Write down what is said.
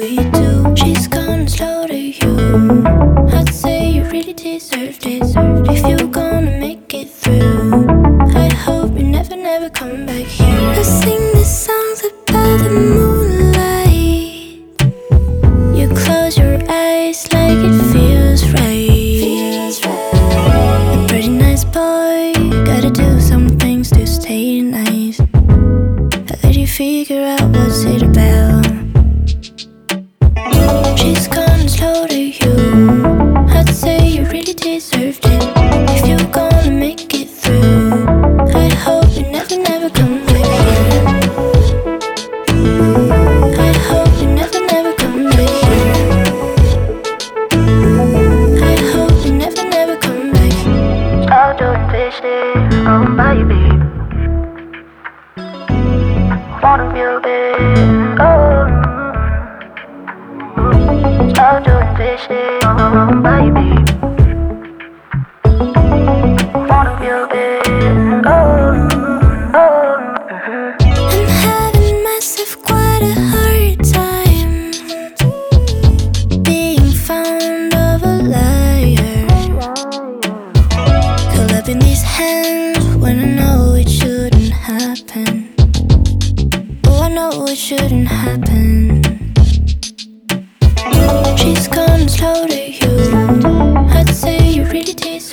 we do. She's gonna slaughter you. I'd say you really deserved it. If you're gonna make it through, I hope you never, never come back here. I sing these songs about the moonlight. You close your eyes like it feels right. A pretty nice boy, gotta do some things to stay nice. I let you figure out what's it about. She's gonna slaughter you. I'd say you really deserved it. If you're gonna make it through, I hope you never, never come back here. I hope you never, never come back here. I hope you never, never come back. Stop doing fishy, oh baby. Wanna feel big, oh. Stop doing fishy, oh baby. Wanna feel big, oh, oh. I'm having myself quite a hard time being found of a liar. Caught up in these hands when I know it shouldn't happen. Oh, I know it shouldn't happen. She's gonna slaughter you. I'd say you really deserve